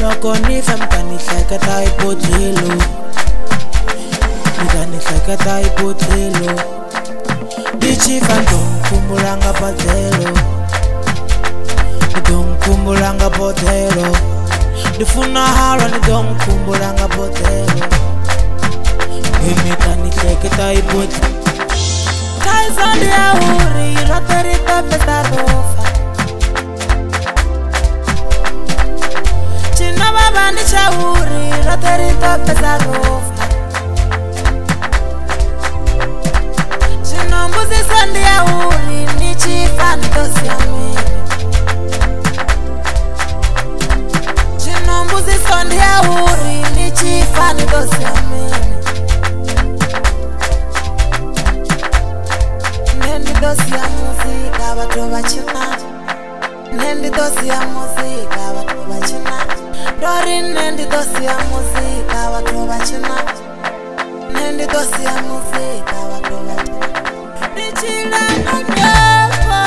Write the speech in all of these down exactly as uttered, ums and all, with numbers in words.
Loko ni famba ni hleketa hi bodlelo, ni ta ni hleketa hi bodlelo. Dichifa ndonkumbulanga bodlelo, ndonkumbulanga bodlelo. Ndifuna halwa ndonkumbulanga bodlelo. Mimi ta ni hleketa hi bodlelo. Kaizandi ya uri roterita pesa rofa. China baba ni chauri roterita pesa rofa. Chino mbuzi sandi ya uri ni chifa ndosi ya mimi. Chino mbuzi sandi ya uri ni chifa ndosi ya mimi. Nendi dosi ya muzika watu wachina. Nendi dosi ya muzika watu wachina. Dori nendi dosi ya muzika watu wachina. Nendi dosi ya muzika watu wachina. Nichila nanyoko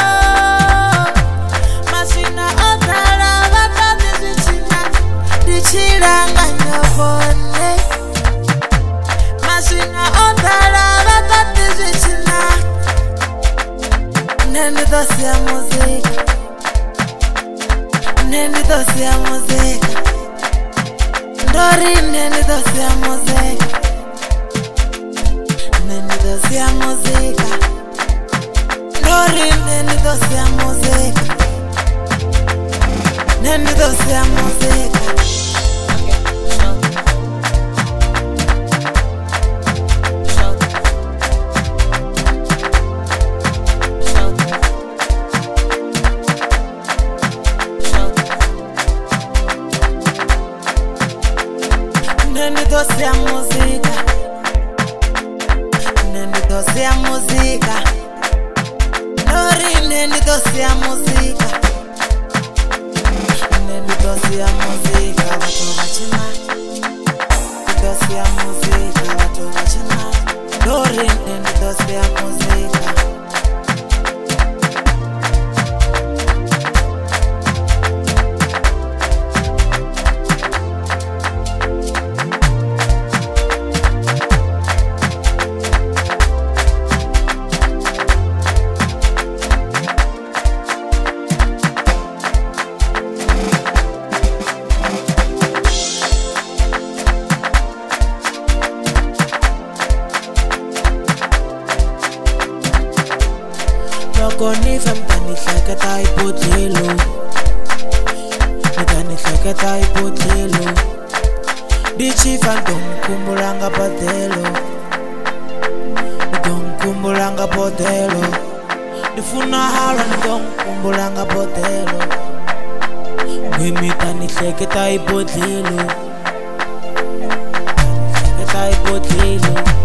mashina otala wakati zichina. Nichila nanyoko ne mashina otala wakati zichina. Nendi dosi ya muzika, nendi dosi ya muzika. Dori nendi dosi ya muzika, nendi dosi ya muzika. Dori nendi dosi ya muzika, nendi dosi ya muzika. Nendi dosi ya muzika, nendi dosi ya muzika. Dori nendi dosi ya muzika, nendi dosi ya muzika. Watu wachina, dosi ya muzika. Watu wachina, dori nendi dosi ya muzika. Loko ni famba ni hleketa hi bodlelo, ni ta ni hleketa hi bodlelo. Dichifa ndonkumbulanga bodlelo, ndonkumbulanga bodlelo. Ndifuna halwa ndonkumbulanga bodlelo. Mimi ta ni hleketa hi bodlelo, hleketa hi bodlelo.